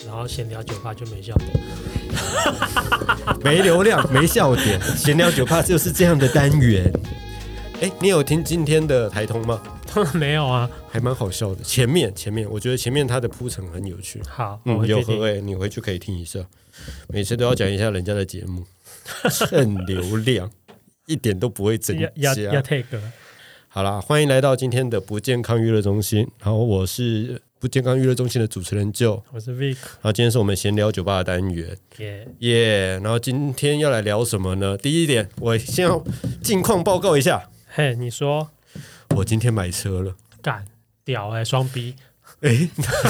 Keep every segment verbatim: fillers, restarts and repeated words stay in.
然后闲聊酒吧就没笑点， 没流量没笑点，闲聊酒吧就是这样的单元。哎，你有听今天的台通吗？ 当然没有啊， 还蛮好笑的。前面前面，我觉得前面它的铺陈很有趣。 好， 嗯，有何谓？你回去可以听一下，每次都要讲一下人家的节目，蹭流量，一点都不会增加。 要要 take。 好啦，欢迎来到今天的不健康娱乐中心。然后我是不健康娱乐中心的主持人 Joe， 我是 Vic。 然后今天是我们闲聊酒吧的单元， 耶耶。然后今天要来聊什么呢？第一点，我先要近况报告一下。 嘿，你说， 我今天买车了， 干屌哎、欸，双 B。 哎，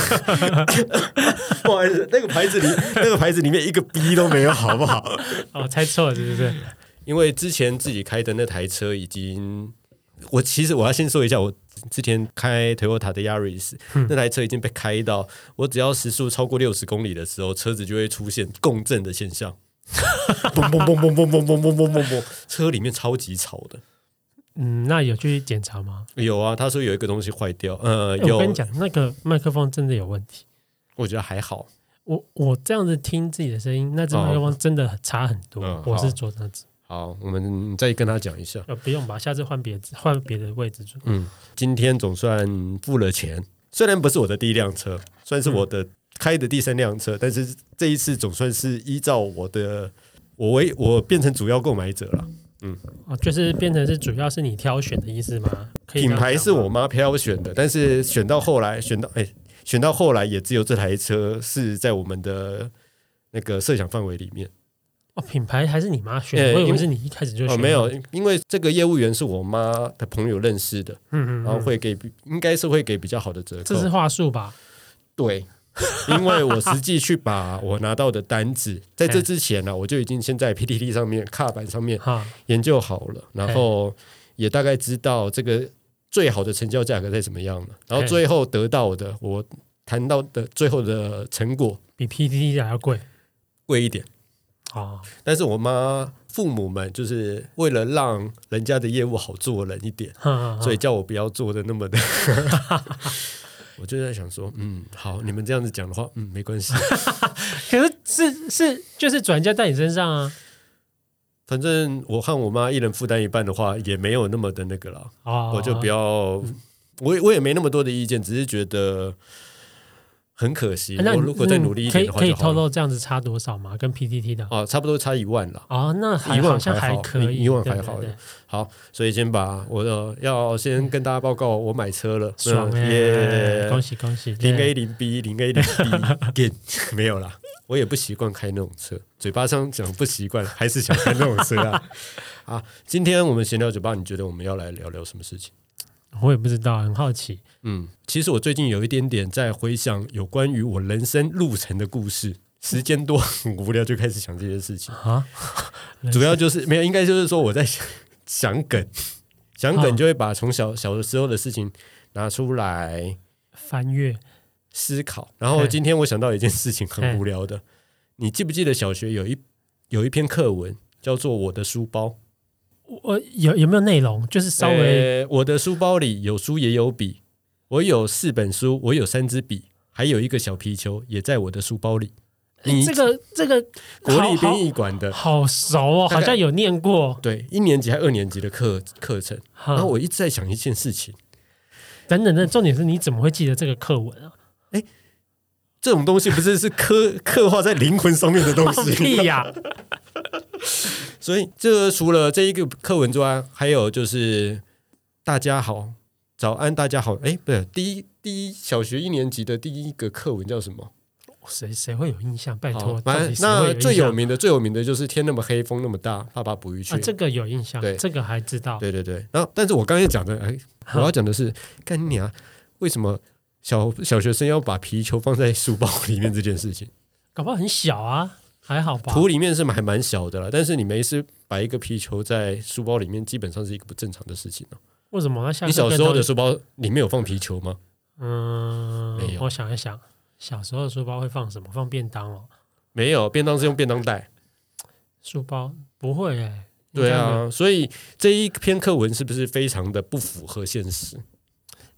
不好意思，那个牌子里那个牌子里面一个 B 都没有，好不好？ 哦，猜错了，是不是？ 因为之前自己开的那台车已经，我其实我要先说一下，我之前开 Toyota 的 Yaris、嗯、那台车已经被开到，我只要时速超过六十公里的时候，车子就会出现共振的现象，嘣嘣嘣嘣嘣嘣嘣嘣嘣嘣嘣，车里面超级吵的。 嗯，那有去检查吗？ 有啊，他说有一个东西坏掉。呃，有。 我跟你讲，那个麦克风真的有问题。 我觉得还好。 我我这样子听自己的声音，那支麦克风真的差很多。哦嗯、我是做这样子。 好，我们再跟他讲一下。 呃，不用吧，下次换别换别的位置坐。 嗯，今天总算付了钱，虽然不是我的第一辆车，算是我的开的第三辆车，嗯、但是这一次总算是依照我的，我为我变成主要购买者了。嗯， 哦，就是变成是主要是你挑选的意思吗？ 品牌是我妈挑选的，但是选到后来，选到哎，选到后来也只有这台车是在我们的那个设想范围里面。 哦，品牌还是你妈选的？欸、我以为是你一开始就选的。 哦，没有，因为这个业务员是我妈的朋友认识的，嗯嗯嗯，然后会给，应该是会给比较好的折扣。 这是话术吧？ 对。因为我实际去把我拿到的单子，在这之前呢、啊，我就已经先在 P T T 上面、卡板上面研究好了，然后也大概知道这个最好的成交价格在怎么样了，然后最后得到的，我谈到的最后的成果比 P T T 还要贵， 贵一点。 哦， 但是我妈父母们就是为了让人家的业务好做人一点，所以叫我不要做的那么的。我就在想说，嗯，好，你们这样子讲的话，嗯，没关系。 可是是是就是转嫁在你身上啊。 反正我和我妈一人负担一半的话，也没有那么的那个啦。哦、我就不要，我我也没那么多的意见，只是觉得很可惜。我如果再努力一点的话就好了， 可以可以透露这样子差多少吗？跟 P T T 的哦，差不多差一万了。 哦，那还一万好像还可以， 一万还好。 对对对， 好，所以先把我的要先跟大家报告，我买车了， 爽耶！恭喜恭喜！ 零 A 零 B 零 A 零 B 没有啦，我也不习惯开那种车，嘴巴上讲不习惯，还是想开那种车啊。啊，今天我们闲聊酒吧，你觉得我们要来聊聊什么事情？ 我也不知道，很好奇。 嗯，其实我最近有一点点在回想有关于我人生路程的故事，时间多很无聊，就开始想这些事情啊。主要就是没有，应该就是说我在想想梗，想梗就会把从小小的时候的事情拿出来翻阅思考。然后今天我想到一件事情很无聊的，你记不记得小学有一有一篇课文叫做《我的书包》？ 我有有没有内容？就是稍微、 欸，我的书包里有书也有笔，我有四本书，我有三支笔，还有一个小皮球也在我的书包里。 你这个这个国立编译馆的， 好熟哦，好像有念过。 对，一年级还二年级的课课程。然后我一直在想一件事情， 等等的，重点是你怎么会记得这个课文啊？ 哎，这种东西不是是刻刻画在灵魂上面的东西？ 屁呀！ 所以这除了这一个课文之外，还有就是大家好，早安，大家好。哎，不是第一第一小学一年级的第一个课文叫什么？ 谁谁会有印象？拜托， 那最有名的最有名的就是天那么黑，风那么大，爸爸捕鱼去、 啊。这个有印象，对，这个还知道。 对对对。然后，但是我刚才讲的，哎，我要讲的是，干你娘，为什么小小学生要把皮球放在书包里面这件事情？ 搞不好很小啊。还好吧， 图里面是还蛮小的啦，但是你没事摆一个皮球在书包里面，基本上是一个不正常的事情、啊、 为什么？ 你小时候的书包里面有放皮球吗？ 嗯，没有。我想一想，小时候的书包会放什么？放便当哦？ 没有，便当是用便当袋。 书包不会哎、欸。 对啊，所以这一篇课文是不是非常的不符合现实？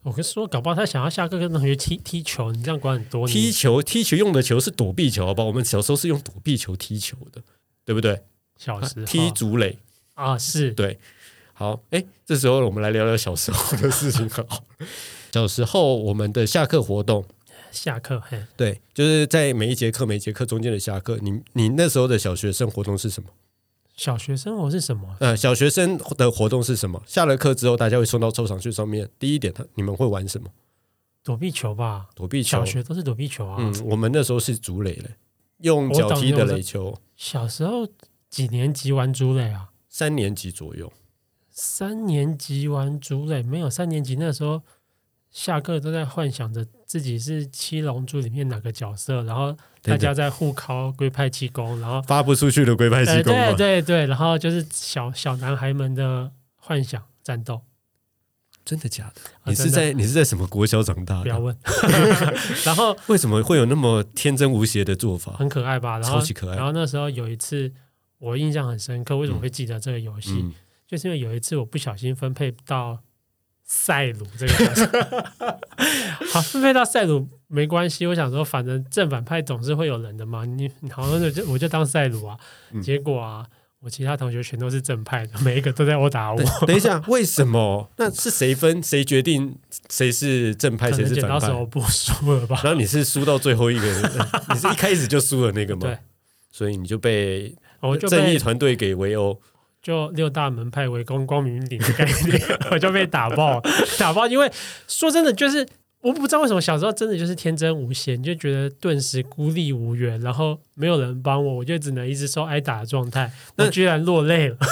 我跟说，搞不好他想要下课跟同学踢踢球，你这样管很多。 踢球，踢球用的球是躲避球，好不好？我们小时候是用躲避球踢球的，对不对？ 小时候、啊、 踢竹垒啊，是对。好，哎，这时候我们来聊聊小时候的事情好。小时候我们的下课活动， 下课，嘿， 对，就是在每一节课每一节课中间的下课。你你那时候的小学生活动是什么？ 小学生活是什么？ 呃，小学生的活动是什么？下了课之后，大家会送到操场去上面。第一点，你们会玩什么？ 躲避球吧， 躲避球。 小学都是躲避球啊。 嗯，我们那时候是竹垒嘞，用脚踢的垒球。 小时候几年级玩竹垒啊？ 三年级左右。 三年级玩竹垒没有？三年级那时候下课都在幻想着自己是七龙珠里面哪个角色，然后大家在互敲龟派气功，然后发不出去的龟派气功、 呃、对对对，然后就是小小男孩们的幻想战斗。 真的假的？你是在、啊、你是在什么国小长大的？ 不要问。然后为什么会有那么天真无邪的做法？ 很可爱吧？然后超级可爱。 然后那时候有一次我印象很深刻，为什么会记得这个游戏？嗯嗯，就是因为有一次我不小心分配到赛鲁这个角色。好，分配到赛鲁没关系，我想说反正正反派总是会有人的嘛，你好像就我就当赛鲁啊、嗯、结果啊我其他同学全都是正派的，每一个都在殴打我。 等一下，为什么？那是谁分谁决定谁是正派谁是反派？ 剪刀石头布输了吧？ 然后你是输到最后一个人，你是一开始就输了那个吗？ 对， 所以你就被正义团队给围殴， 就六大门派围攻光明顶的概念，我就被打爆，打爆。因为说真的，就是我不知道为什么小时候真的就是天真无邪，就觉得顿时孤立无援，然后没有人帮我，我就只能一直受挨打的状态。我居然落泪了，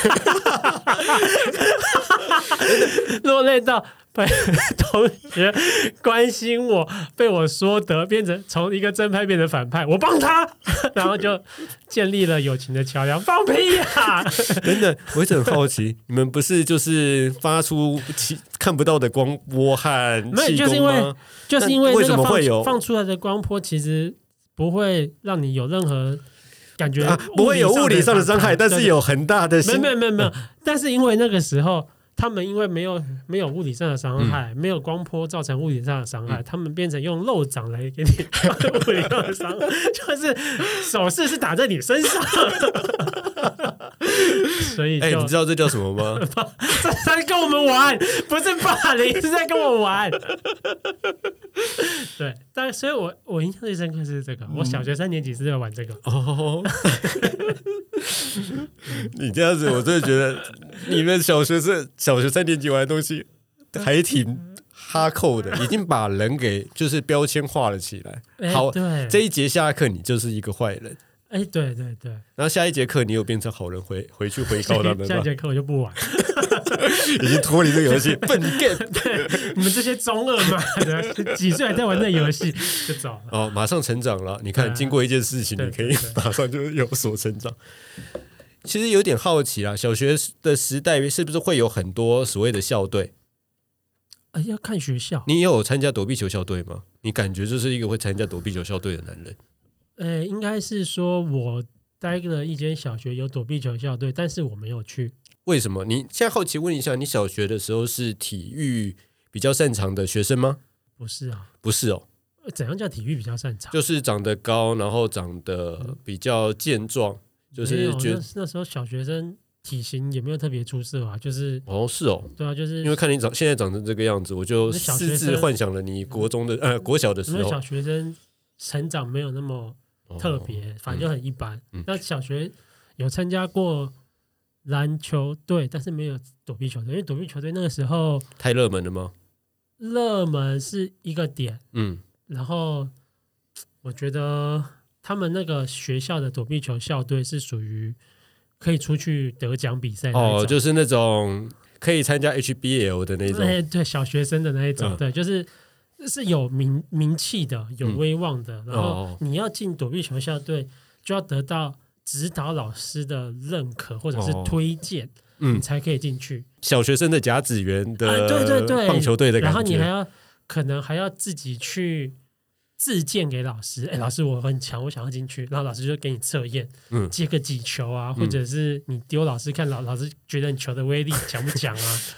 落泪到被同学关心我，被我说得变成从一个正派变成反派，我帮他，然后就建立了友情的桥梁。放屁呀、啊！ 真的，我一直很好奇，你们不是就是发出看不到的光波和气功吗？ 就是因为为什么会有放出来的光波，其实不会让你有任何感觉、啊， 不会有物理上的伤害，但是有很大的心。 没有没有没有，但是因为那个时候。他们因为没有没有物理上的伤害、嗯，没有光波造成物理上的伤害，嗯、他们变成用肉掌来给你物理上的伤害，就是手势是打在你身上，所以就，哎、 欸，你知道这叫什么吗？ 这是在跟我们玩，不是霸凌，是在跟我玩。对，但所以我我印象最深刻是这个，嗯、我小学三年级是在玩这个。哦， 你这样子，我真的觉得你们小学是小学三年级玩的东西还挺哈扣的，已经把人给就是标签化了起来。欸、好，这一节下课你就是一个坏人。 哎、欸，对对对， 然后下一节课你有变成好人回回去回告他们吗？ 下一节课我就不玩， 已经脱离这个游戏，笨 game。 对，你们这些中二嘛的，几岁还在玩这游戏就走了。 哦，马上成长了。你看，经过一件事情，你可以马上就有所成长。其实有点好奇啦，小学的时代是不是会有很多所谓的校队？ 哎，要看学校。 你有参加躲避球校队吗？你感觉就是一个会参加躲避球校队的男人。 呃，应该是说我待了一间小学有躲避球校队，但是我没有去。 为什么？你现在好奇问一下，你小学的时候是体育比较擅长的学生吗？ 不是啊， 不是哦。 怎样叫体育比较擅长？ 就是长得高，然后长得比较健壮，嗯、就是觉得那, 那时候小学生体型也没有特别出色啊，就是哦是哦， 对啊，就是因为看你长现在长成这个样子，我就私自幻想了你国中的呃国小的时候， 因为小学生成长没有那么特别，反正就很一般。嗯、那小学有参加过篮球队，但是没有躲避球队，因为躲避球队那个时候太热门了吗？ 热门是一个点，嗯，然后我觉得他们那个学校的躲避球校队是属于可以出去得奖比赛哦， 就是那种可以参加 H B L 的那种， 对对，小学生的那一种，嗯、对，就是。是有名名气的，有威望的，嗯、然后你要进躲避球校队，就要得到指导老师的认可或者是推荐，哦嗯、你才可以进去。 小学生的甲子园的、 啊、对对对棒球队的感觉， 然后你还要可能还要自己去自荐给老师，哎，老师我很强，我想要进去，然后老师就给你测验，嗯、接个几球啊，或者是你丢老师看老老师觉得你球的威力强不强啊？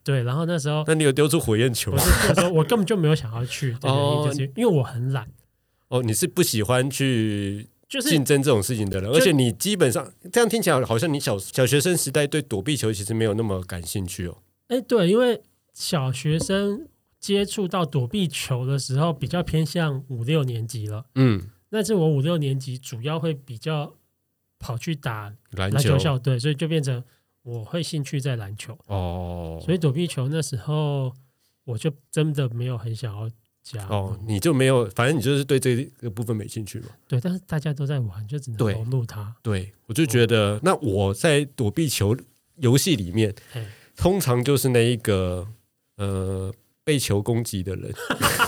对，然后那时候， 那你有丢出火焰球？ 不是，那时候我根本就没有想要去的原因，就是因为我很懒。 哦，你是不喜欢去就是竞争这种事情的人，而且你基本上这样听起来好像你小小学生时代对躲避球其实没有那么感兴趣哦。 哎，对，因为小学生接触到躲避球的时候比较偏向五六年级了，嗯，但是我五六年级主要会比较跑去打篮球校队，所以就变成我会兴趣在篮球哦，所以躲避球那时候我就真的没有很想要加哦，你就没有，反正你就是对这个部分没兴趣嘛。 对，但是大家都在玩，就只能投入它。 对，我就觉得，哦、那我在躲避球游戏里面，通常就是那一个呃被球攻击的人。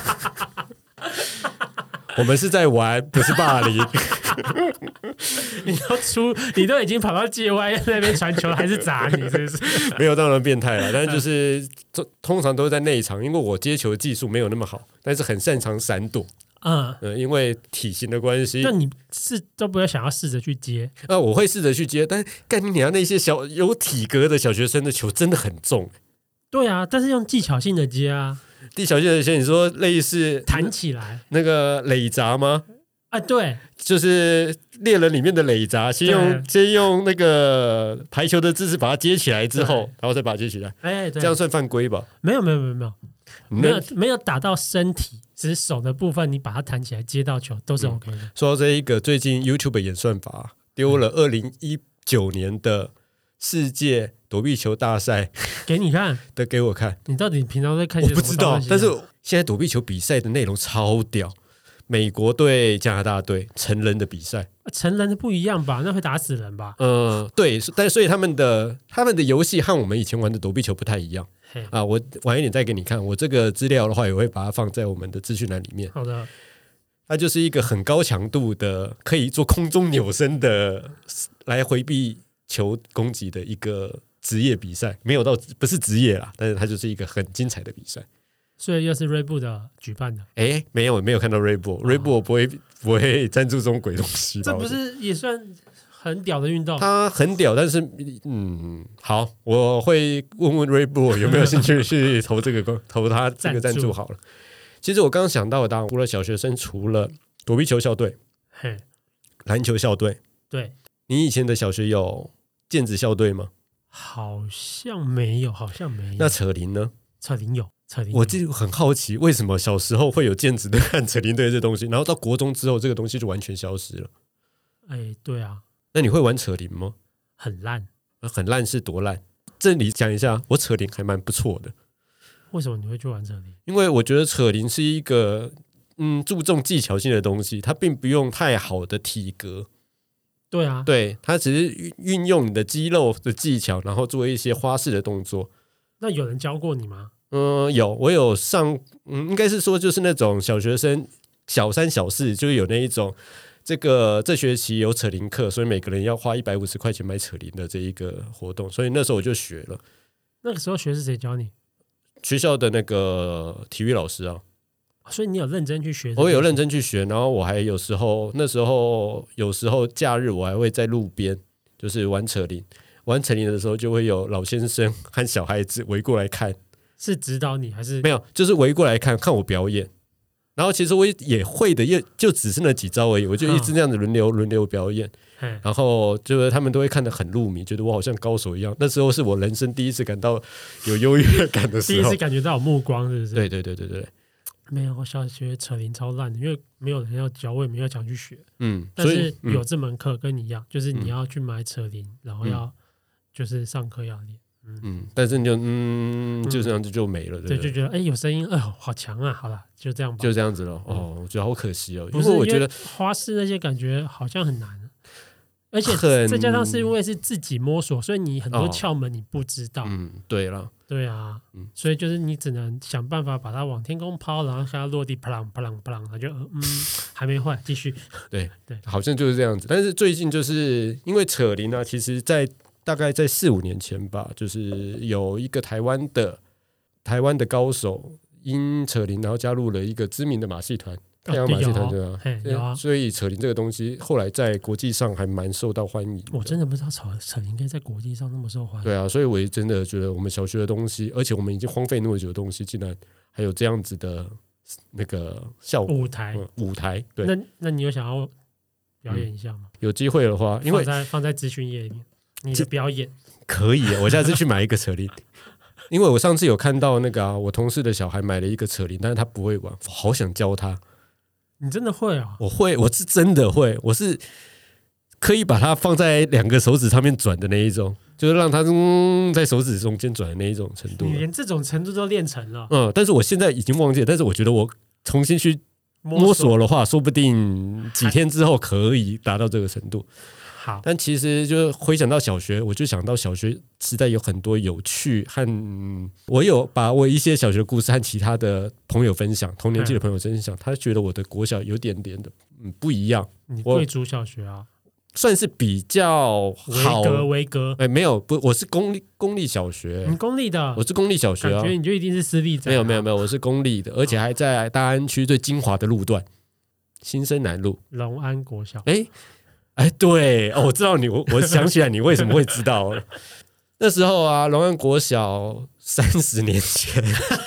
我们是在玩，不是霸凌。 你都出，你都已经跑到界外那边传球，还是砸你，是不是？ 没有到那么变态了，但是就是通常都是在内场，因为我接球技术没有那么好，但是很擅长闪躲。嗯、呃，因为体型的关系， 那你是都不要想要试着去接？ 啊、呃，我会试着去接，但干你娘那些小有体格的小学生的球真的很重。 对啊，但是用技巧性的接啊。 技巧性的接，你说类似弹起来那个垒闸吗？ 啊，对， 就是猎人里面的垒闸，先用先用那个排球的姿势把它接起来之后，然后再把它接起来。哎，这样算犯规吧？ 没有，没有，没有，没有，没有，没有打到身体，只是手的部分，你把它弹起来接到球都是 OK 的。嗯、 说到这一个，最近 YouTube 演算法丢了二零一九年的世界躲避球大赛给你看的，给我看。 你到底平常在看些什么？ 我不知道，但是现在躲避球比赛的内容超屌。美国对加拿大队成人的比赛， 成人的不一样吧？那会打死人吧？ 嗯、呃，对，但所以他们的他们的游戏和我们以前玩的躲避球不太一样啊。我晚一点再给你看，我这个资料的话也会把它放在我们的资讯栏里面。 好的， 它就是一个很高强度的，可以做空中扭身的来回避球攻击的一个职业比赛，没有到不是职业啦，但是它就是一个很精彩的比赛。 所以又是锐步的举办的？ 哎，没有，没有看到锐步，锐步我不会不会赞助这种鬼东西。 这不是也算很屌的运动？ 它很屌，但是嗯，好，我会问问锐步有没有兴趣去投这个投他这个赞助好了。其实我刚刚想到的，当然除了小学生，除了躲避球校队、篮球校队， 对， 你以前的小学有毽子校队吗？ 好像没有，好像没有。 那扯铃呢？ 扯铃有。 我就很好奇，为什么小时候会有毽子队和扯铃队这东西，然后到国中之后，这个东西就完全消失了。 哎，对啊， 那你会玩扯铃吗？ 很烂， 很烂是多烂？这里讲一下，我扯铃还蛮不错的。 为什么你会去玩扯铃？ 因为我觉得扯铃是一个嗯注重技巧性的东西，它并不用太好的体格。 对啊， 对，它只是运用你的肌肉的技巧，然后做一些花式的动作。 那有人教过你吗？ 嗯，有，我有上，嗯，应该是说就是那种小学生小三小四，就有那一种，这个这学期有扯铃课，所以每个人要花一百五十块钱买扯铃的这一个活动，所以那时候我就学了。 那个时候学是谁教你？ 学校的那个体育老师啊。 所以你有认真去学？ 我有认真去学，然后我还有时候那时候有时候假日我还会在路边就是玩扯铃，玩扯铃的时候就会有老先生和小孩子围过来看。 是指导你还是没有？就是围过来看看我表演，然后其实我也会的，也就只是那几招而已，我就一直这样子轮流轮流表演，然后就是他们都会看得很入迷，觉得我好像高手一样。那时候是我人生第一次感到有优越感的时候， 第一次感觉到有目光，是不是？ 对对对对对。 没有，我小学扯铃超烂的，因为没有人要教，我也没有想去学。嗯，但是有这门课跟你一样，就是你要去买扯铃，然后要就是上课要练。 嗯，但是你就嗯，就这样子就没了， 对，就觉得哎、欸，有声音，哎、呃，好强啊！好了，就这样吧， 就这样子了。哦，我觉得好可惜哦，因为我觉得花式那些感觉好像很难，而且再加上是因为是自己摸索，所以你很多窍门你不知道。 嗯，对了， 对啊，嗯，所以就是你只能想办法把它往天空抛，然后看它落地，啪啷啪啷啪啷，它就嗯还没坏，继续。 对对， 好像就是这样子。但是最近就是因为扯铃啊，其实在大概在四五年前吧，就是有一个台湾的台湾的高手因扯铃，然后加入了一个知名的马戏团。 太阳马戏团对啊， 有啊。 所以扯铃这个东西后来在国际上还蛮受到欢迎。 我真的不知道扯扯铃可以在国际上那么受欢迎。 对啊，所以我也真的觉得我们小学的东西，而且我们已经荒废那么久的东西，竟然还有这样子的那个效果舞台、 嗯、舞台。对， 那那你有想要表演一下吗？ 嗯、有机会的话，因为放在放在资讯页里面，你的表演可以，我下次去买一个扯铃。因为我上次有看到那个、啊、我同事的小孩买了一个扯铃，但是他不会玩，我好想教他。 你真的会啊？ 我会，我是真的会，我是可以把它放在两个手指上面转的那一种，就是让它、嗯、在手指中间转的那一种程度。 你连这种程度都练成了？ 嗯，但是我现在已经忘记了，但是我觉得我重新去摸索的话，说不定几天之后可以达到这个程度。 好， 但其实就回想到小学，我就想到小学时代有很多有趣和、嗯、我有把我一些小学故事和其他的朋友分享，同年纪的朋友分享，他觉得我的国小有点点的、嗯、不一样。 你贵族小学啊， 算是比较好， 维格维格， 哎，没有，不，我是公立公立小学， 你公立的， 我是公立小学啊， 感觉你就一定是私立的、啊， 没有没有没有，我是公立的，而且还在大安区最精华的路段，新生南路， 龙安国小， 哎。哎，对、哦，我知道你，我我想起来你为什么会知道了。那时候啊，龙安国小三十年前，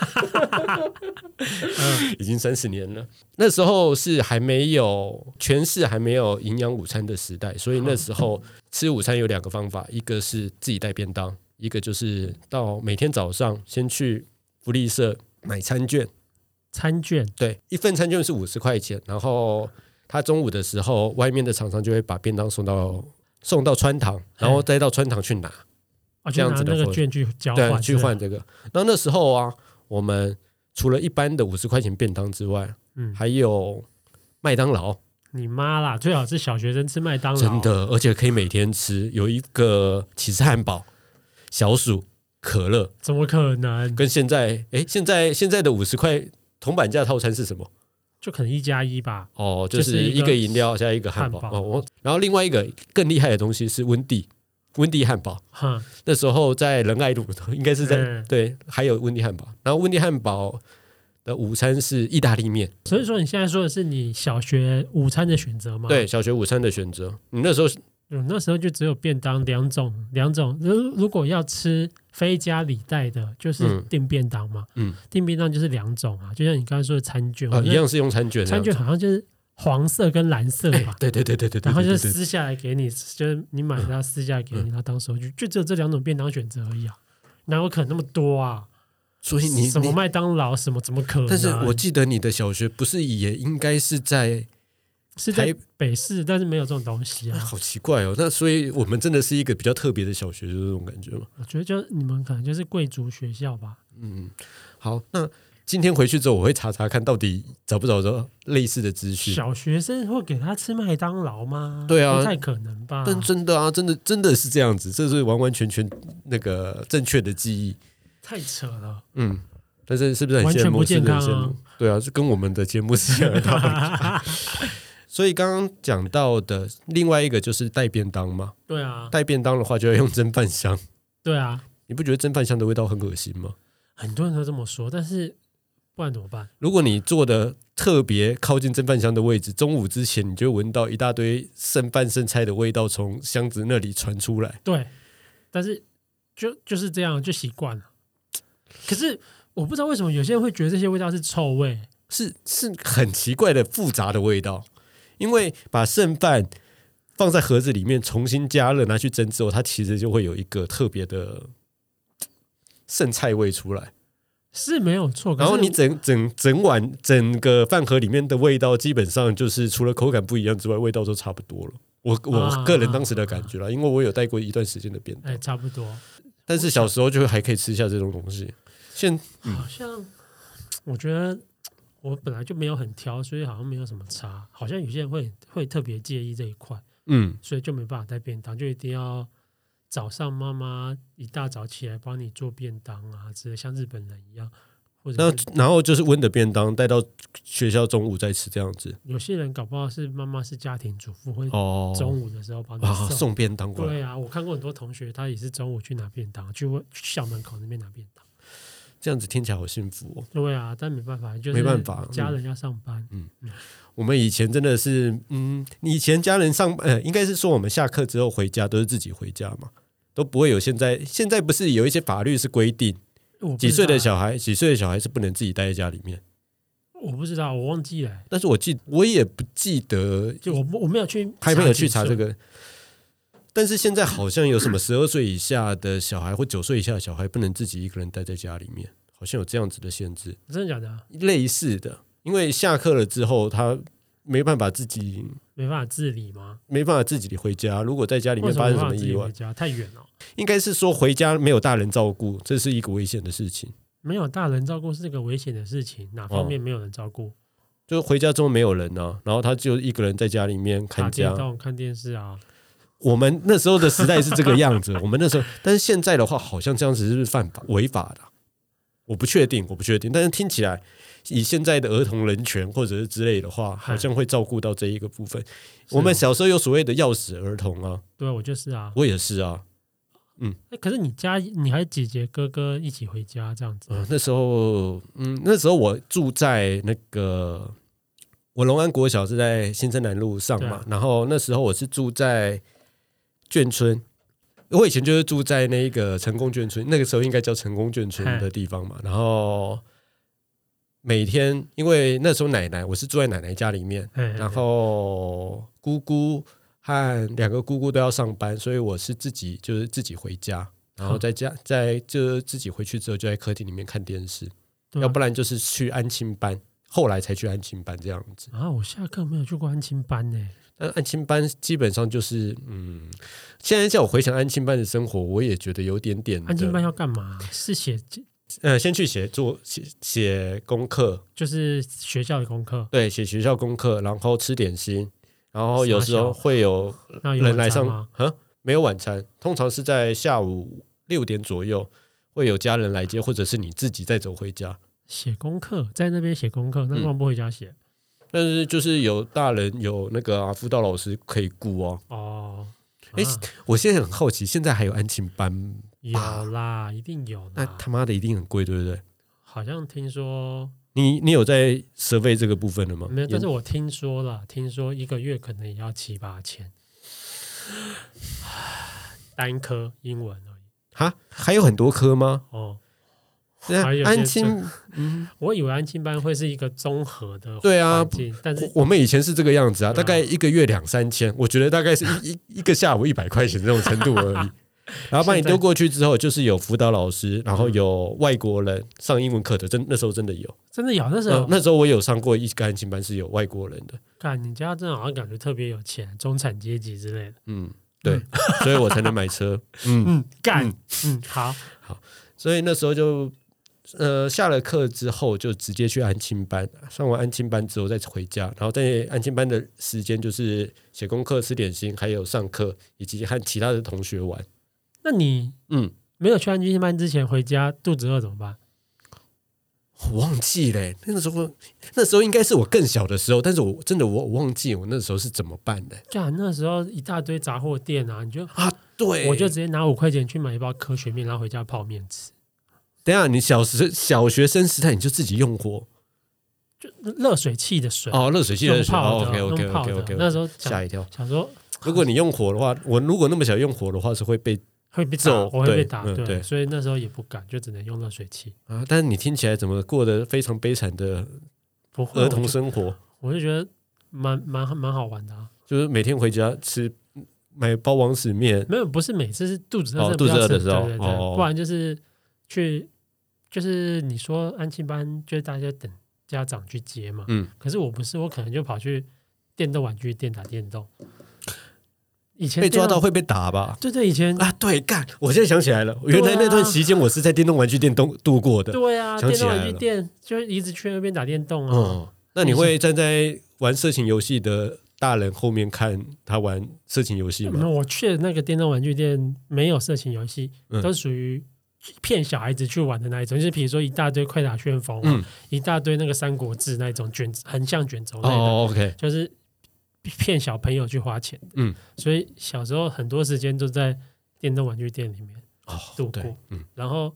已经三十年了。那时候是还没有全市还没有营养午餐的时代，所以那时候吃午餐有两个方法，一个是自己带便当，一个就是到每天早上先去福利社买餐券。 餐券， 对，一份餐券是五十块钱，然后他中午的时候，外面的厂商就会把便当送到送到穿堂，然后再到穿堂去拿， 哦、 这样子的那个券去交换， 对，去换这个。然后那时候啊，我们除了一般的五十块钱便当之外，嗯，还有麦当劳。 你妈啦，最好是小学生吃麦当劳， 真的，而且可以每天吃。有一个起司汉堡、小薯、可乐， 怎么可能？ 跟现在，哎，现在现在的五十块铜板价套餐是什么？ 就可能一加一吧， 哦，就是一个饮料加一个汉堡，汉堡哦。然后另外一个更厉害的东西是温蒂，温蒂汉堡。那时候在仁爱路，应该是在、嗯、对，还有温蒂汉堡。然后温蒂汉堡的午餐是意大利面。 所以说你现在说的是你小学午餐的选择吗？ 对，小学午餐的选择。你那时候， 嗯，那时候就只有便当两种，两种。如果要吃非加里带的，就是订便当嘛。嗯，订便当就是两种啊，就像你刚才说的餐券、 啊，一样是用餐券。 餐券好像就是黄色跟蓝色吧？ 欸、对对对对对。 然后就撕下来给你，就是你买它撕下来给你，他、嗯、当收据，就只有这两种便当选择而已啊，哪有可能那么多啊？ 所以你什么麦当劳什么怎么可能、啊？ 但是我记得你的小学不是也应该是在。 是在北市，但是没有这种东西啊， 好奇怪哦。那所以我们真的是一个比较特别的小学，就是这种感觉吗？ 我觉得就你们可能就是贵族学校吧。 嗯，好，那今天回去之后，我会查查看到底找不找到类似的资讯。 小学生会给他吃麦当劳吗？ 对啊， 不太可能吧？ 但真的啊，真的真的是这样子，这是完完全全那个正确的记忆。 太扯了。 嗯，但是是不是很完全不健康啊？ 对啊，就跟我们的节目是一样的道理。所以刚刚讲到的另外一个就是带便当嘛。 对啊， 带便当的话就要用蒸饭箱。 对啊， 你不觉得蒸饭箱的味道很恶心吗？ 很多人都这么说，但是不然怎么办？ 如果你坐的特别靠近蒸饭箱的位置，中午之前你就闻到一大堆剩饭剩菜的味道从箱子那里传出来。 对，但是就就是这样，就习惯了。可是我不知道为什么有些人会觉得这些味道是臭味， 是是很奇怪的复杂的味道。因为把剩饭放在盒子里面重新加热拿去蒸之后，它其实就会有一个特别的剩菜味出来， 是没有错。 然后你整整整碗整个饭盒里面的味道，基本上就是除了口感不一样之外，味道都差不多了。我我个人当时的感觉啦，因为我有带过一段时间的便当， 哎，差不多。 但是小时候就还可以吃下这种东西。现、 嗯、好像我觉得。我本来就没有很挑，所以好像没有什么差。好像有些人会会特别介意这一块，嗯，所以就没办法带便当，就一定要早上妈妈一大早起来帮你做便当啊，之类像日本人一样。或者那然后就是温的便当带到学校中午再吃这样子。 有些人搞不好是妈妈是家庭主妇，会中午的时候帮你 送,、 哦啊、送便当过来。 对啊，我看过很多同学，他也是中午去拿便当，去校门口那边拿便当。 这样子听起来好幸福哦。 对啊，但没办法，就是没办法， 家人要上班。 嗯，嗯我们以前真的是，嗯，以前家人上，呃，应该是说我们下课之后回家都是自己回家嘛，都不会有现在现在不是有一些法律是规定，几岁的小孩，几岁的小孩是不能自己待在家里面。 我不知道，我忘记了。 但是我记，我也不记得， 就我我没有去， 还没有去查这个。但是现在好像有什么十二岁以下的小孩或九岁以下的小孩不能自己一个人待在家里面，好像有这样子的限制。 真的假的、啊？ 类似的，因为下课了之后，他没办法自己， 没办法自理吗？ 没办法自己回家。如果在家里面发生什么意外， 太远了。 应该是说回家没有大人照顾，这是一个危险的事情。 没有大人照顾是个危险的事情，哪方面没有人照顾？哦、 就是回家之后没有人啊，然后他就一个人在家里面看家、 打电动、看电视啊。 我们那时候的时代是这个样子，我们那时候，但是现在的话，好像这样子是犯法、违法的，我不确定，我不确定。但是听起来，以现在的儿童人权或者是之类的话，好像会照顾到这一个部分。我们小时候有所谓的钥匙儿童啊， 对我就是啊， 我也是啊。嗯， 可是你家你还姐姐哥哥一起回家这样子、 呃、那时候嗯那时候我住在那个我龙安国小是在新生南路上嘛、啊、然后那时候我是住在眷村，我以前就是住在那个成功眷村，那个时候应该叫成功眷村的地方嘛，然后每天因为那时候奶奶我是住在奶奶家里面，然后姑姑和两个姑姑都要上班，所以我是自己就是自己回家，然后在家在就自己回去之后就在客厅里面看电视、啊、要不然就是去安亲班，后来才去安亲班这样子啊。我下课没有去过安亲班呢、欸， 但安亲班基本上就是嗯，现在叫我回想安亲班的生活，我也觉得有点点的。 安亲班要干嘛？是写呃，先去写做写写功课， 就是学校的功课， 对，写学校功课，然后吃点心。然后有时候会有人来上啊，没有晚餐，通常是在下午六点左右会有家人来接，或者是你自己再走回家。 写功课，在那边写功课，那干嘛不回家写、嗯？ 但是就是有大人有那个、啊、辅导老师可以顾哦。 哦， 哎、啊，我现在很好奇，现在还有安亲班？ 有啦，一定有啦。 那他妈的一定很贵，对不对？ 好像听说。 你你有在设备这个部分的吗？ 没有，但是我听说了，听说一个月可能也要七八千，单科英文而已。 哈，还有很多科吗？ 哦， 安亲， 嗯，我以为安亲班会是一个综合的， 对啊， 但是我们以前是这个样子啊，大概一个月两三千，我觉得大概是一一一个下午一百块钱这种程度而已。然后把你丢过去之后，就是有辅导老师，然后有外国人上英文课的，真那时候真的有， 真的有。那时候、 嗯、那时候我有上过一个安亲班，是有外国人的。 看你家真的好像感觉特别有钱，中产阶级之类的。 嗯，对，嗯、所以我才能买车。 嗯嗯，干，嗯, 嗯好好，所以那时候就呃下了课之后就直接去安亲班，上完安亲班之后再回家，然后在安亲班的时间就是写功课、吃点心，还有上课，以及和其他的同学玩。 那你嗯没有去安亲班之前回家肚子饿怎么办？ 我忘记了、欸，那个时候那时候应该是我更小的时候，但是我真的我我忘记我那时候是怎么办的。 干，那时候一大堆杂货店啊，你就啊对， 我就直接拿五块钱去买一包科学面，然后回家泡面吃。 等一下，你小时小学生时代你就自己用火？ 就热水器的水哦，热水器的水。 哦 OK OK OK OK， 那时候吓一跳， 想说如果你用火的话，我如果那么小用火的话是会被。 会被打，我会被打，对， 对，嗯、对， 所以那时候也不敢，就只能用热水器啊。但是你听起来怎么过得非常悲惨的儿童生活？ 我 就, 我就觉得蛮蛮蛮好玩的啊， 就是每天回家吃买包王子面， 没有，不是每次是肚子饿、 哦，肚子饿的时候， 对对对、哦，不然就是去，就是你说安亲班，就是大家等家长去接嘛，嗯，可是我不是，我可能就跑去电动玩具店打电动。以前被抓到会被打吧？ 对对，以前啊，对，干！我现在想起来了，原来那段时间我是在电动玩具店度度过的。 对啊，电动玩具店就一直去那边打电动啊。 哦，那你会站在玩色情游戏的大人后面看他玩色情游戏吗？ 嗯、我去的那个电动玩具店没有色情游戏，嗯、都属于骗小孩子去玩的那一种，就是比如说一大堆快打旋风、啊嗯，一大堆那个三国志那种卷横向卷轴类的。 哦 ，OK， 就是。骗小朋友去花钱，嗯，所以小时候很多时间都在电动玩具店里面度过， 哦嗯、 然后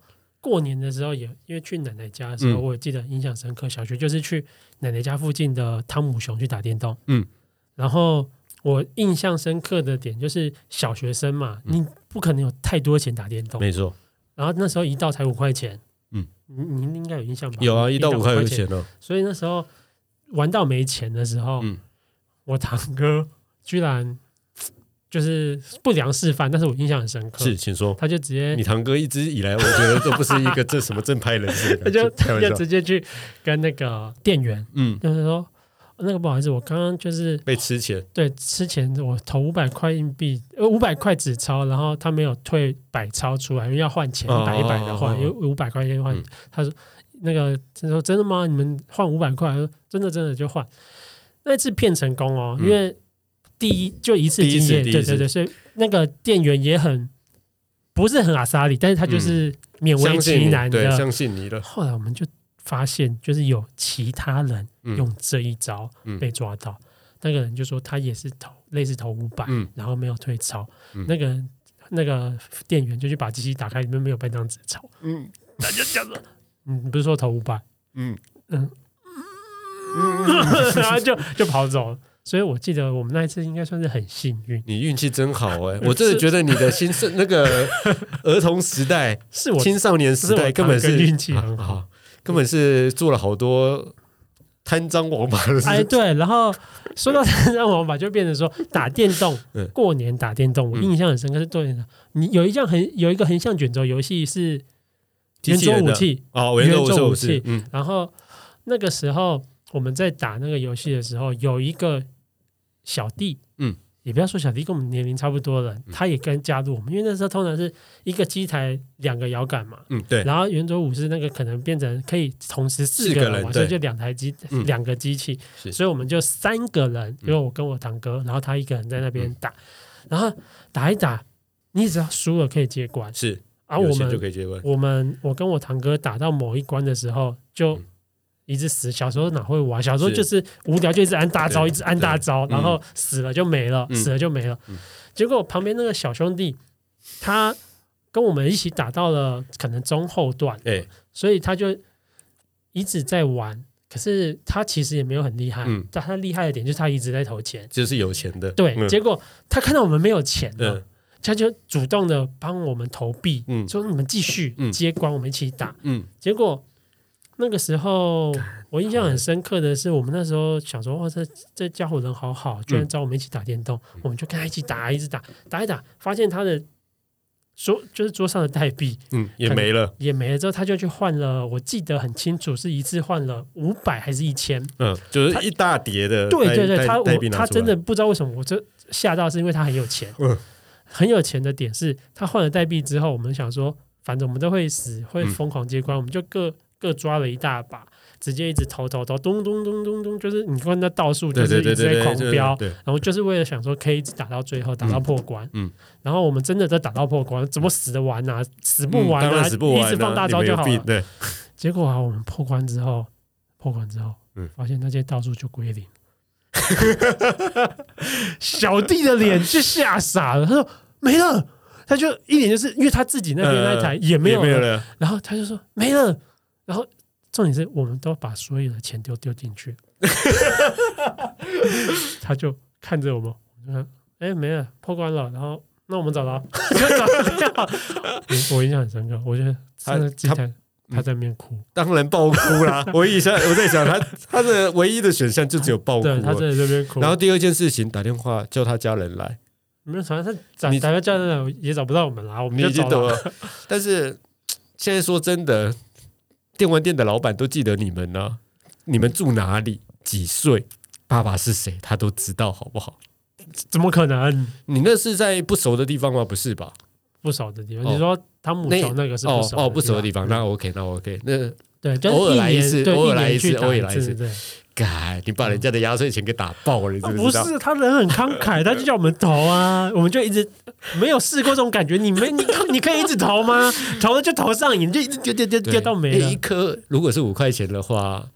过年的时候也因为去奶奶家的时候， 嗯、 我也记得印象深刻。小学就是去奶奶家附近的汤姆熊去打电动， 嗯， 然后我印象深刻的点就是小学生嘛，嗯、你不可能有太多钱打电动， 没错。 然后那时候一道才五块钱， 嗯， 你你应该有印象吧？ 有啊，一道五块钱哦。 所以那时候玩到没钱的时候，嗯，我堂哥居然。就是不良示范，但是我印象很深刻。 是，请说。 他就直接， 你堂哥一直以来，我觉得都不是一个这什么正派人士的感觉。 他就他就直接去跟那个店员，嗯，就是说那个不好意思，我刚刚就是被吃钱， 对，吃钱，我投五百块硬币，呃，五百块纸钞，然后他没有退百钞出来，因为要换钱，一百一百的换，有五百块钱换。他说那个他说真的吗？你们换五百块？说真的真的就换。那次骗成功哦，因为。第一就一次经验，对对对，所以那个店员也很不是很阿莎里，但是他就是勉为其难的、 嗯、相信你的。 后来我们就发现，就是有其他人用这一招被抓到，嗯、那个人就说他也是投类似投五百、嗯，然后没有退钞、嗯，那个人那个店员就去把机器打开，里面没有半张纸钞，嗯，他就讲了，嗯，你不是说投五百，嗯嗯嗯，然后就就跑走了。所以我记得我们那一次应该算是很幸运， 你运气真好哎、欸！我真的觉得你的新生那个儿童时代是我青少年时代根本是运气很好、 啊，根本是做了好多贪赃枉法的事情。 哎，对，然后说到贪赃枉法，就变成说打电动，过年打电动，我印象很深刻是对的。你有一项很有一个横向卷轴游戏是圆桌武器哦，圆桌武器， 嗯，然后那个时候我们在打那个游戏的时候，有一个。小弟，嗯，也不要说小弟，跟我们年龄差不多了，嗯、他也跟加入我们，因为那时候通常是一个机台两个摇杆嘛， 嗯，对， 然后圆桌武士那个可能变成可以同时四个人玩，所以就两台机，两、嗯、个机器，所以我们就三个人，因为我跟我堂哥，然后他一个人在那边打，嗯、然后打一打，你只要输了可以接关， 是， 而、啊、我们就可以接关， 我们我跟我堂哥打到某一关的时候就。嗯一直死，小时候哪会玩？小时候就是无聊，就一直按大招，一直按大招，然后死了就没了，嗯、死了就没了。嗯、结果旁边那个小兄弟，他跟我们一起打到了可能中后段，欸、所以他就一直在玩。可是他其实也没有很厉害，嗯、但他厉害的点就是他一直在投钱， 就是有钱的。 对， 嗯、 结果他看到我们没有钱了，嗯、他就主动的帮我们投币，嗯、说你们继续接关，我们一起打。嗯、结果。那个时候，我印象很深刻的是，我们那时候想说，哇，这这家伙人好好，居然找我们一起打电动，嗯、我们就跟他一起打，一直打，打一打，发现他的桌就是桌上的代币， 嗯，也没了， 也没了之后，他就去换了，我记得很清楚，是一次换了五百还是一千， 嗯，就是一大叠的， 对对对，他我他真的不知道为什么，我这吓到是因为他很有钱，嗯，很有钱的点是他换了代币之后，我们想说，反正我们都会死，会疯狂接关，嗯、我们就各。各抓了一大把，直接一直投投投，咚咚咚咚咚，就是你看那倒数就是一直在狂飙，然后就是为了想说可以一直打到最后，打到破关。嗯，然后我们真的在打到破关，怎么死得完啊？死不完啊！ 死不完啊， 一直放大招就好了。 对， 结果啊，我们破关之后，破关之后，嗯，发现那些倒数就归零，小弟的脸就吓傻了，他说没了。他就一脸就是因为他自己那边那台也没有 了,、呃、也没有了，然后他就说没了。然后重点是我们都把所有的钱都丢进去，他就看着我们，我说：“哎，没了，破关了。”然后那我们找到，就找到。我印象很深刻，我觉得他他他在那边哭， 当然爆哭啦！我一下我在想他他的唯一的选项就只有爆哭， 对，他在这边哭。 然后第二件事情，打电话叫他家人来， 没有，反正他打个家人来也找不到我们啦，我们就走了。但是现在说真的。电玩店的老板都记得你们呢、啊，你们住哪里、几岁、爸爸是谁，他都知道，好不好？ 怎么可能？ 你那是在不熟的地方吗？不是吧？ 不熟的地方，哦、你说汤姆熊那个是不熟的哦哦不熟的地方，那 OK， 那 OK， 那对， 偶尔来一次，偶尔来一次，偶尔来一次，对。 干，你把人家的压岁钱给打爆了，你知不知道？ 不是，他人很慷慨，他就叫我们投啊，我们就一直没有试过这种感觉。你没你你可以一直投吗？投了就投上瘾，就一直丢丢丢丢到没了。 一颗如果是五块钱的话，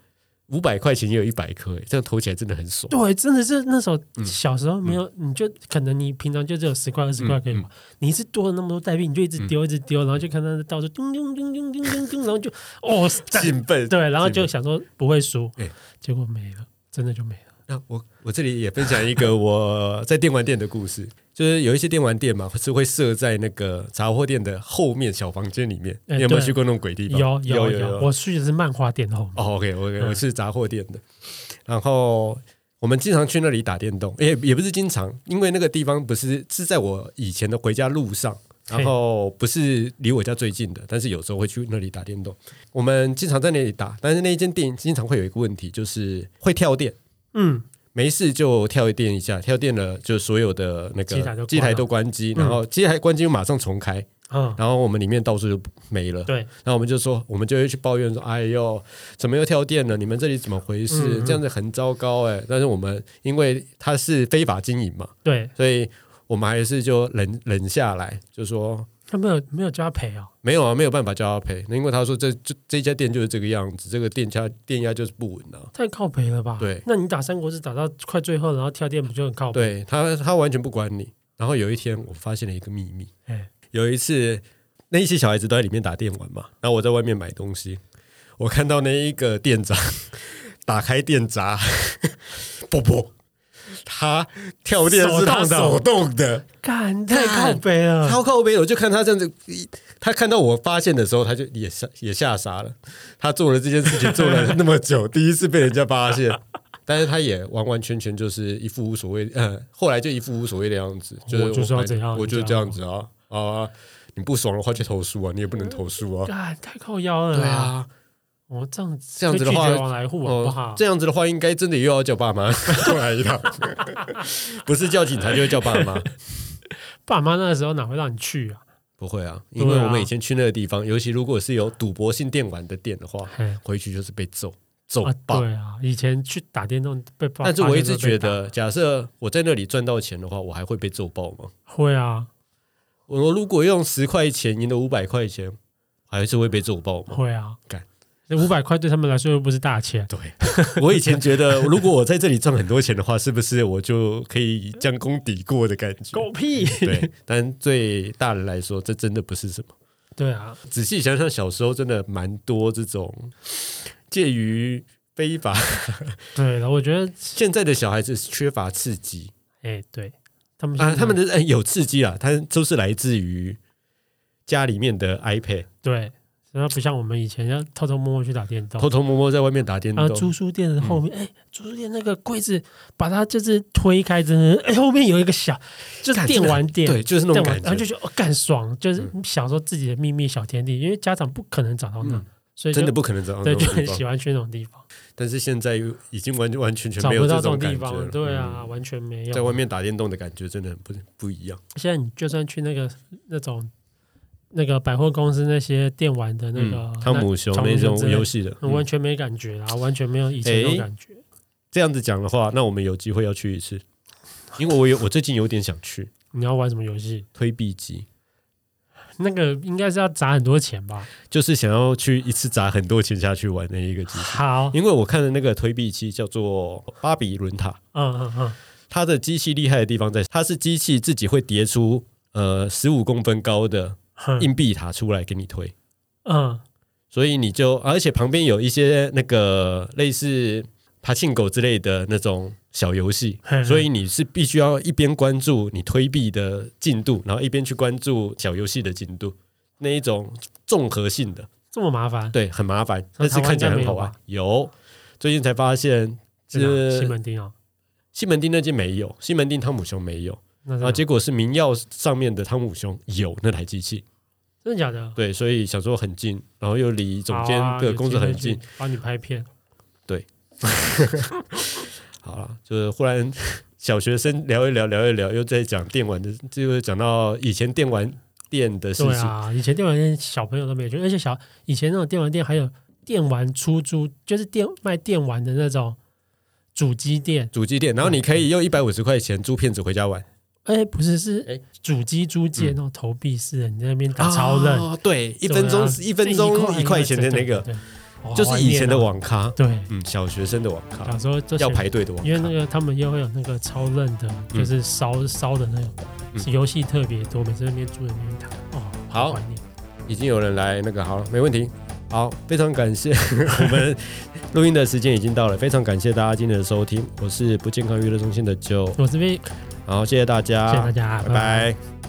五百块钱也有一百颗，这样投起来真的很爽。 对，真的是那时候小时候没有，嗯、你就可能你平常就只有十块二十块可以嘛，嗯嗯、你一次多了那么多代币，你就一直丢、嗯、一直丢，然后就看到到处叮叮叮叮叮叮叮，然后就哦兴奋， 对，然后就想说不会输，欸、结果没了，真的就没了。 那我我这里也分享一个我在电玩店的故事，就是有一些电玩店嘛，是会设在那个杂货店的后面小房间里面。欸、你有没有去过那种鬼地方？ 有有 有, 有, 有，我去的是漫画店的后面。 哦 ，OK， 我我是杂货店的，嗯、然后我们经常去那里打电动，也也不是经常，因为那个地方不是是在我以前的回家路上。然后不是离我家最近的，但是有时候会去那里打电动。我们经常在那里打，但是那一间店经常会有一个问题，就是会跳电。嗯，没事就跳电一下，跳电了就所有的那个机台都关机，然后机台关机马上重开，嗯、然后我们里面到处就没了。对，然后我们就说，我们就会去抱怨说：“哎呦，怎么又跳电了？你们这里怎么回事？嗯、这样子很糟糕哎！”但是我们因为它是非法经营嘛，对，所以我们还是就忍忍下来，就说。 他没有没有叫他赔啊？ 没有啊，没有办法叫他赔，因为他说这这这家店就是这个样子，这个店家电压就是不稳啊， 太靠北了吧？对，那你打三国志打到快最后，然后跳电不就很靠北？ 对他他完全不管你。然后有一天我发现了一个秘密，有一次那一些小孩子都在里面打电玩嘛，然后我在外面买东西，我看到那一个店长打开电闸，啵啵。他跳电是他手动的， 干太靠北了， 超靠北了！我就看他这样子，他看到我发现的时候，他就也吓也吓傻了。他做了这件事情做了那么久，第一次被人家发现，但是他也完完全全就是一副无所谓，呃，后来就一副无所谓的样子，就是我就是要怎样， 我就是这样子啊啊！你不爽的话就投诉啊，你也不能投诉啊， 干太靠腰了， 对啊。 哦，这样这样子的话， 往来户好不好？ 这样子的话，应该真的又要叫爸妈过来一趟，不是叫警察，就会叫爸妈。 爸妈那个时候哪会让你去啊？ 不会啊，因为我们以前去那个地方，尤其如果是有赌博性电玩的店的话，回去就是被揍揍爆。 对啊，以前去打电动被爆， 但是我一直觉得，假设我在那里赚到钱的话，我还会被揍爆吗？ 会啊， 我如果用十块钱赢了五百块钱，还是会被揍爆吗？ 会啊，干。五百块对他们来说又不是大钱。 对，我以前觉得，如果我在这里赚很多钱的话，是不是我就可以将功抵过的感觉？ 狗屁！ 对，但对大人来说，这真的不是什么。 对啊， 仔细想想，小时候真的蛮多这种介于非法。 对了，我觉得现在的小孩子缺乏刺激。 哎、欸，对他们啊，他们的、欸、有刺激啊，它都是来自于家里面的 iPad。 对。然后不像我们以前要偷偷摸摸去打电动， 偷偷摸摸在外面打电动。 然后租书店的后面，哎、嗯，租书店那个柜子，把它就是推开，真的，哎，后面有一个小，就是电玩店， 对，就是那种感觉， 然后就觉得哦，干爽，就是想说自己的秘密小天地，因为家长不可能找到那，嗯、所以真的不可能找到那，对，就很喜欢去那种地方。 但是现在已经完完全全没有这种地方，对啊，嗯、完全没有。 在外面打电动的感觉真的很不不一样。 现在你就算去那个那种。那个百货公司那些电玩的那个汤姆熊那种游戏的， 完全没感觉啦，完全没有以前有感觉。 这样子讲的话，那我们有机会要去一次，因为我有我最近有点想去。 你要玩什么游戏？ 推币机， 那个应该是要砸很多钱吧？ 就是想要去一次砸很多钱下去玩那一个机器。 好， 因为我看的那个推币机叫做巴比伦塔，嗯嗯嗯，它的机器厉害的地方在，它是机器自己会叠出呃十五公分高的。硬币塔出来给你推，嗯，所以你就，而且旁边有一些那个类似爬行狗之类的那种小游戏，所以你是必须要一边关注你推币的进度，然后一边去关注小游戏的进度，那一种综合性的， 这么麻烦？ 对，很麻烦，但是看起来很好玩。有，最近才发现是西门町哦， 西门町那间没有，西门町汤姆熊没有。然后结果是明曜上面的汤姆熊有那台机器， 真的假的？ 对，所以想说很近，然后又离总监的公司很近， 啊、帮你拍片。 对，好了，就是忽然小学生聊一聊，聊一聊，又在讲电玩的，就讲到以前电玩店的事情。对啊，以前电玩店小朋友都没有去，而且小以前那种电玩店还有电玩出租，就是电卖电玩的那种主机店， 主机店，然后你可以用一百五十块钱租片子回家玩。 哎、欸，不是，是哎，主机租借那种投币式的，你在那边打超人、 哦，对，一分钟、啊、一分钟一块钱的那个， 就是以前的网咖， 对， 嗯，小学生的网咖， 小时候要排队的网咖， 因为那个他们又会有那个超任的，就是烧烧的那种，游戏特别多，每次那边住的那边躺，哦，好怀念。 已经有人来那个好了，没问题。好，非常感谢我们录音的时间已经到了，非常感谢大家今天的收听，我是不健康娱乐中心的 Joe， 我这边， 好，谢谢大家， 谢谢大家， 拜拜。拜拜。